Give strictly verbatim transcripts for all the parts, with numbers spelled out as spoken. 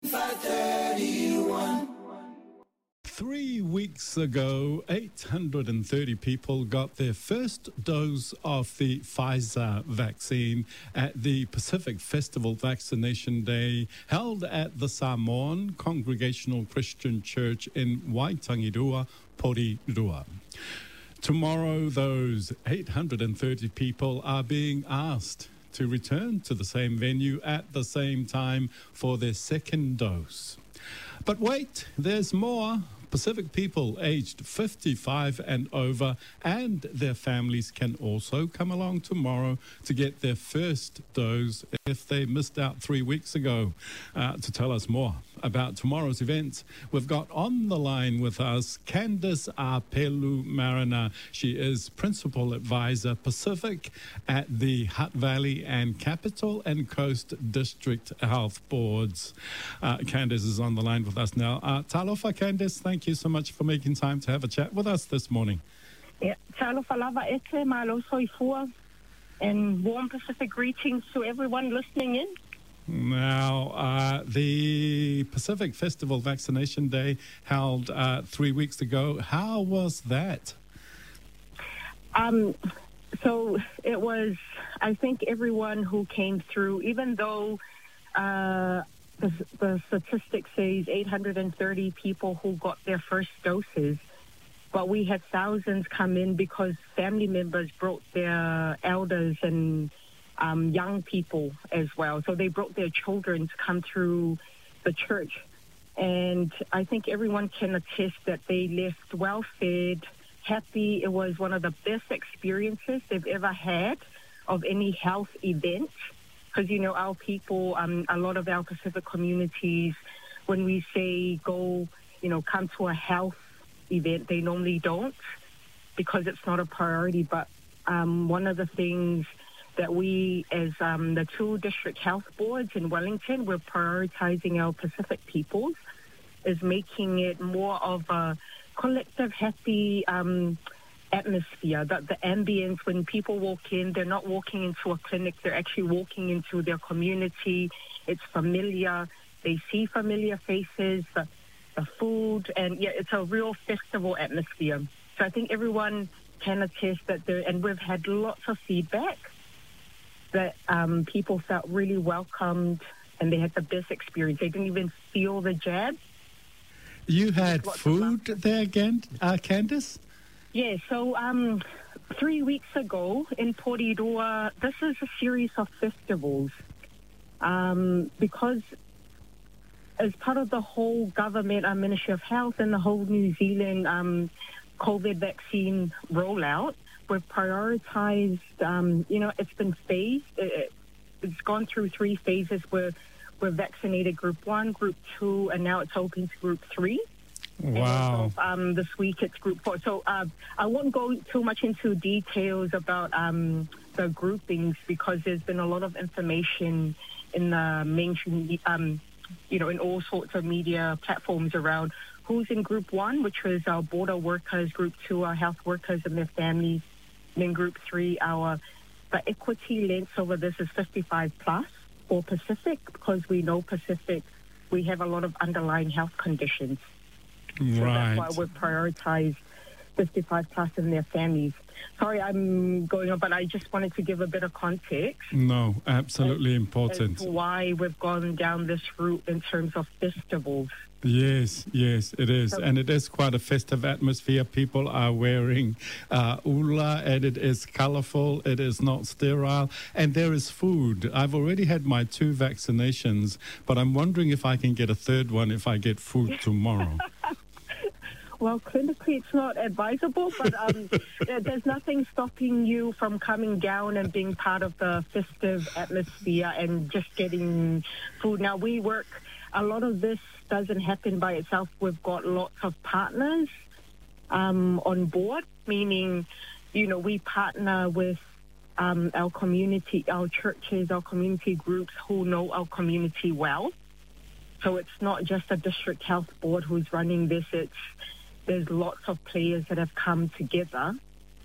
five thirty-one. Three weeks ago, eight hundred thirty people got their first dose of the Pfizer vaccine at the Pacific Festival Vaccination Day held at the Samoan Congregational Christian Church in Waitangirua, Porirua. Tomorrow, those eight hundred thirty people are being asked to return to the same venue at the same time for their second dose. But wait, there's more. Pacific people aged fifty-five and over and their families can also come along tomorrow to get their first dose if they missed out three weeks ago. Uh, to tell us more about tomorrow's events, we've got on the line with us Candice Apelu Mariner. She is Principal Advisor Pacific at the Hutt Valley and Capital and Coast District Health Boards. Uh, Candice is on the line with us now. Uh, talofa, Candice, thank you so much for making time to have a chat with us this morning. Yeah, talofa lava ete, malo soifua, and warm Pacific greetings to everyone listening in. Now, uh, the Pacific Festival Vaccination Day held uh, three weeks ago. How was that? Um, so it was, I think everyone who came through, even though uh, the, the statistic says eight hundred thirty people who got their first doses, but we had thousands come in because family members brought their elders and um, young people as well. So they brought their children to come through the church. And I think everyone can attest that they left well-fed, happy. It was one of the best experiences they've ever had of any health event. Because, you know, our people, um, a lot of our Pacific communities, when we say go, you know, come to a health event, they normally don't because it's not a priority. But um, one of the things that we, as um, the two district health boards in Wellington, we're prioritizing our Pacific peoples, is making it more of a collective, happy um, atmosphere. That the ambience, when people walk in, they're not walking into a clinic, they're actually walking into their community. It's familiar. They see familiar faces, the, the food, and yeah, it's a real festival atmosphere. So I think everyone can attest that there, and we've had lots of feedback that um, people felt really welcomed and they had the best experience. They didn't even feel the jab. You had food there again, uh, Candice? Yeah, so um, three weeks ago in Porirua, this is a series of festivals um, because as part of the whole government, our Ministry of Health and the whole New Zealand um, COVID vaccine rollout, we've prioritized, um, you know, it's been phased. It, it's gone through three phases where we've vaccinated group one, group two, and now it's open to group three. Wow. And also, um, this week it's group four. So uh, I won't go too much into details about um, the groupings because there's been a lot of information in the mainstream, um, you know, in all sorts of media platforms around who's in group one, which was our border workers, group two, our health workers and their families. And in group three, our the equity length over this is fifty-five plus for Pacific because we know Pacific, we have a lot of underlying health conditions. Right. So that's why we've prioritized fifty-five plus and their families. Sorry, I'm going on, but I just wanted to give a bit of context. No, absolutely as, important. As to why we've gone down this route in terms of festivals. Yes, yes, it is. And it is quite a festive atmosphere. People are wearing uh, ula and it is colorful. It is not sterile. And there is food. I've already had my two vaccinations, but I'm wondering if I can get a third one if I get food tomorrow. Well, clinically, it's not advisable, but um, there's nothing stopping you from coming down and being part of the festive atmosphere and just getting food. Now, we work, a lot of this doesn't happen by itself. We've got lots of partners um, on board, meaning, you know, we partner with um, our community, our churches, our community groups who know our community well. So it's not just a district health board who's running this. It's there's lots of players that have come together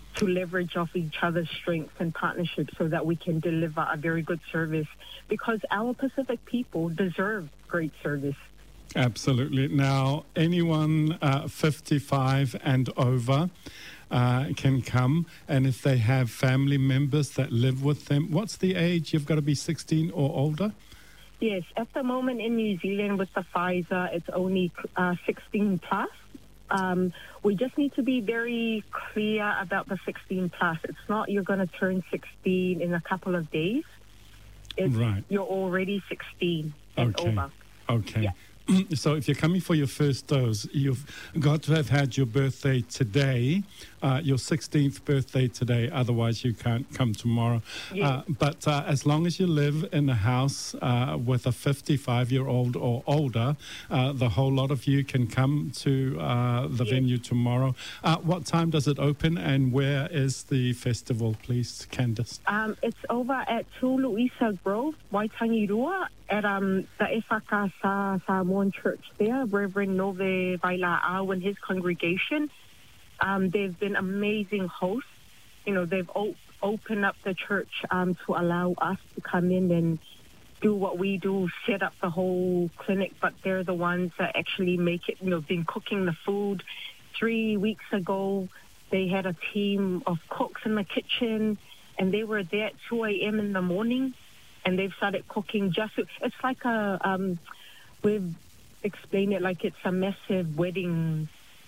to leverage off each other's strengths and partnerships so that we can deliver a very good service, because our Pacific people deserve great service. Absolutely. Now, anyone uh, fifty-five and over uh, can come, and if they have family members that live with them, what's the age? You've got to be sixteen or older? Yes, at the moment in New Zealand with the Pfizer, it's only uh, sixteen plus. Um, we just need to be very clear about the sixteen plus. It's not you're going to turn sixteen in a couple of days. It's Right. You're already sixteen and Okay. over. Okay. Yeah. So if you're coming for your first dose, you've got to have had your birthday today, uh, your sixteenth birthday today. Otherwise, you can't come tomorrow. Yes. Uh, but uh, as long as you live in a house uh, with a fifty-five-year-old or older, uh, the whole lot of you can come to uh, the Yes. venue tomorrow. Uh, what time does it open, and where is the festival, please, Candice? Um, it's over at two Louisa Grove, Waitangirua, at um, the Efaka Sa Samoan Church there, Reverend Nove Vaila'au and his congregation. Um, they've been amazing hosts. You know, they've o- opened up the church um, to allow us to come in and do what we do, set up the whole clinic, but they're the ones that actually make it, you know, been cooking the food. Three weeks ago, they had a team of cooks in the kitchen, and they were there at two a.m. in the morning, and they've started cooking just, it's like a, um, we've explained it like it's a massive wedding,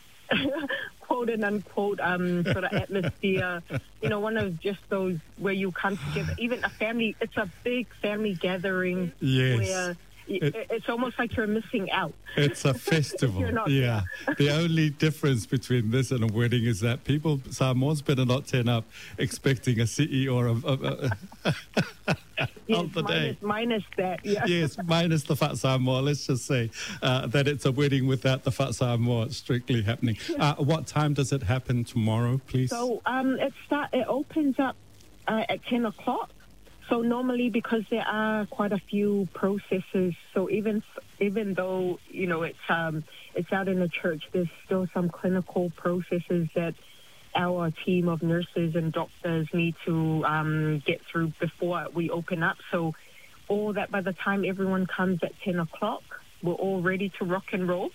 quote and unquote, um, sort of atmosphere. You know, one of just those where you come together, even a family, it's a big family gathering. Yes. Where It- it, it's almost like you're missing out. It's a festival. You're not Yeah. The only difference between this and a wedding is that people, Samoans, better not turn up expecting a C E or a, a, a, Yes, of the day. minus, minus that, yeah. Yes, minus the Fat Samoa. Let's just say uh, that it's a wedding without the Fat Samoa strictly happening. Uh, what time does it happen tomorrow, please? So um, it start. It opens up uh, at ten o'clock. So normally, because there are quite a few processes, so even even though you know it's um, it's out in the church, there's still some clinical processes that our team of nurses and doctors need to um, get through before we open up. So all that by the time everyone comes at ten o'clock, we're all ready to rock and roll.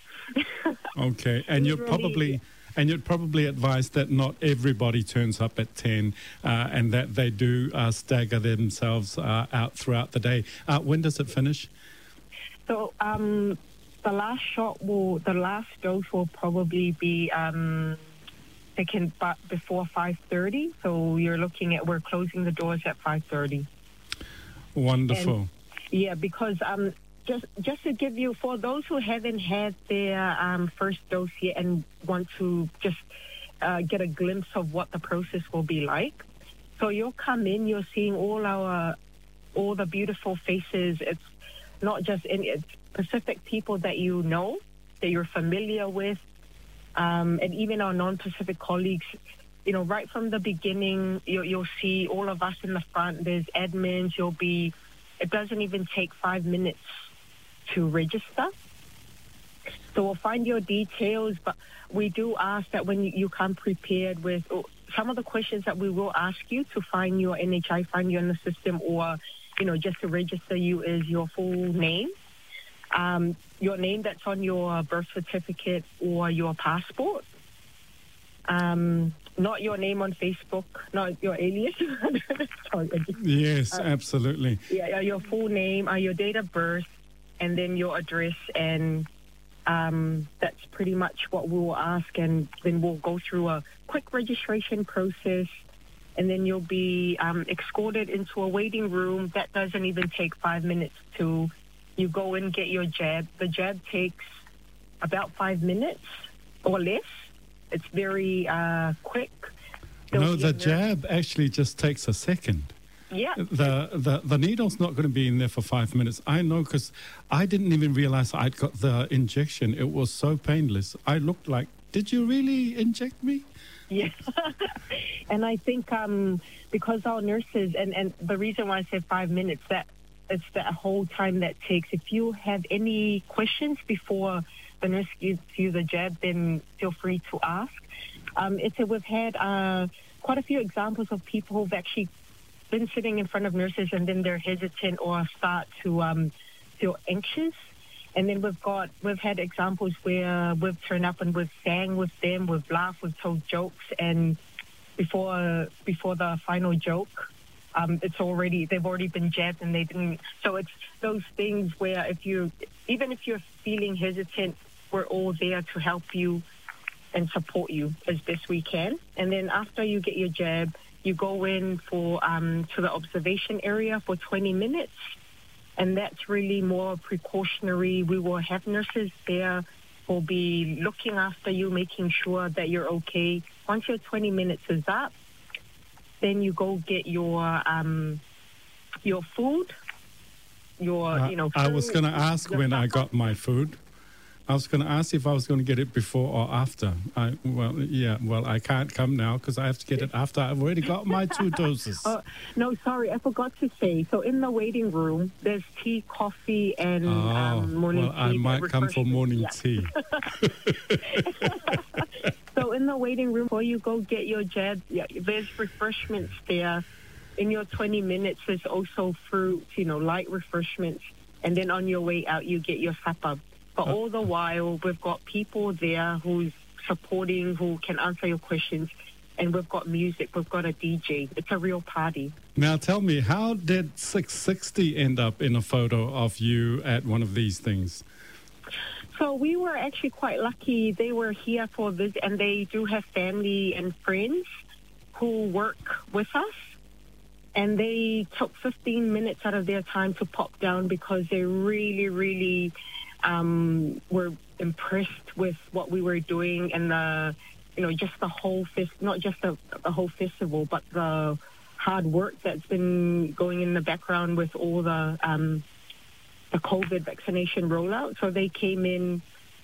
Okay, and you're Really- probably and you'd probably advise that not everybody turns up at ten, uh, and that they do uh, stagger themselves uh, out throughout the day. Uh, when does it finish? So um, the last shot will, the last dose will probably be um, taken but before five thirty. So you're looking at, we're closing the doors at five thirty. Wonderful. Yeah, because um, just just to give you, for those who haven't had their um, first dose yet and want to just uh, get a glimpse of what the process will be like. So you'll come in, you're seeing all our, all the beautiful faces. It's not just any, it's Pacific people that you know, that you're familiar with, um, and even our non-Pacific colleagues. You know, right from the beginning, you, you'll see all of us in the front. There's admins. You'll be, it doesn't even take five minutes to register. So we'll find your details, but we do ask that when you, you come prepared with oh, some of the questions that we will ask you to find your N H I, find you in the system, or, you know, just to register you is your full name, um, your name that's on your birth certificate or your passport. Um, not your name on Facebook, not your alias. Sorry, I just- Yes, absolutely. yeah, your full name, uh, your date of birth, and then your address, and um, that's pretty much what we will ask, and then we'll go through a quick registration process, and then you'll be um, escorted into a waiting room. That doesn't even take five minutes to, you go and get your jab. The jab takes about five minutes or less. It's very uh, quick. There'll No, be the a nurse- jab actually just takes a second. Yeah. The, the the needle's not going to be in there for five minutes. I know, because I didn't even realize I'd got the injection. It was so painless. I looked like, did you really inject me? Yeah. And I think um, because our nurses, and, and the reason why I said five minutes, that it's that whole time that takes. If you have any questions before the nurse gives you the jab, then feel free to ask. Um, it's a, we've had uh, quite a few examples of people who've actually been sitting in front of nurses and then they're hesitant or start to um, feel anxious. And then we've got, we've had examples where we've turned up and we've sang with them, we've laughed, we've told jokes, and before before the final joke, um, it's already, they've already been jabbed and they didn't. So it's those things where if you, even if you're feeling hesitant, we're all there to help you and support you as best we can. And then after you get your jab, you go in for um, to the observation area for twenty minutes. And that's really more precautionary. We will have nurses there who will be looking after you, making sure that you're okay. Once your twenty minutes is up, then you go get your um, your food, your, Uh, you know, I food, was going to ask your when I supper. got my food. I was going to ask if I was going to get it before or after. I well, yeah, well, I can't come now because I have to get it after I've already got my two doses. Uh, no, sorry, I forgot to say. So in the waiting room, there's tea, coffee, and oh, um, morning well, tea. I might come for refreshments. morning Yeah. tea. So in the waiting room, before you go get your jab, yeah, there's refreshments there. In your twenty minutes, there's also fruit, you know, light refreshments. And then on your way out, you get your supper. But all the while, we've got people there who's supporting, who can answer your questions. And we've got music. We've got a D J. It's a real party. Now tell me, how did six sixty end up in a photo of you at one of these things? So we were actually quite lucky. They were here for a visit, and they do have family and friends who work with us. And they took fifteen minutes out of their time to pop down because they really, really um, were impressed with what we were doing and the, you know, just the whole fest, not just the, the whole festival, but the hard work that's been going in the background with all the um, the COVID vaccination rollout. So they came in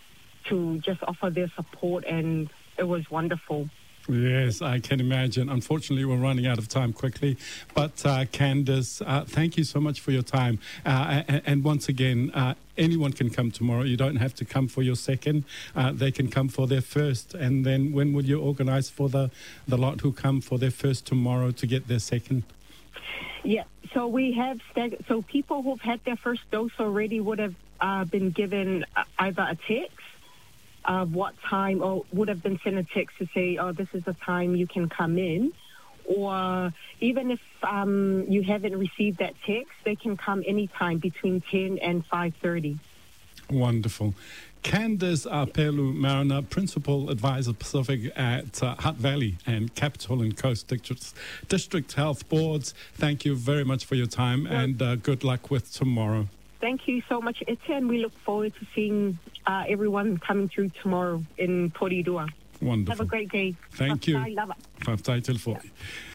to just offer their support, and it was wonderful. Yes, I can imagine. Unfortunately, we're running out of time quickly. But uh, Candace, uh, thank you so much for your time. Uh, and, and once again, uh, anyone can come tomorrow. You don't have to come for your second. Uh, they can come for their first. And then when will you organize for the, the lot who come for their first tomorrow to get their second? Yeah, so we have stag- so people who've had their first dose already would have uh, been given uh, either a text of what time, or would have been sent a text to say, oh, this is the time you can come in. Or even if um, you haven't received that text, they can come anytime between ten and five thirty. Wonderful. Candace Apelu Mariner, Principal Advisor Pacific at uh, Hutt Valley and Capital and Coast District, District Health Boards. Thank you very much for your time, Well, and uh, good luck with tomorrow. Thank you so much, Etienne. We look forward to seeing uh, everyone coming through tomorrow in Porirua. Wonderful. Have a great day. Thank you. Bye. Love it. Whaftai te le fo'i.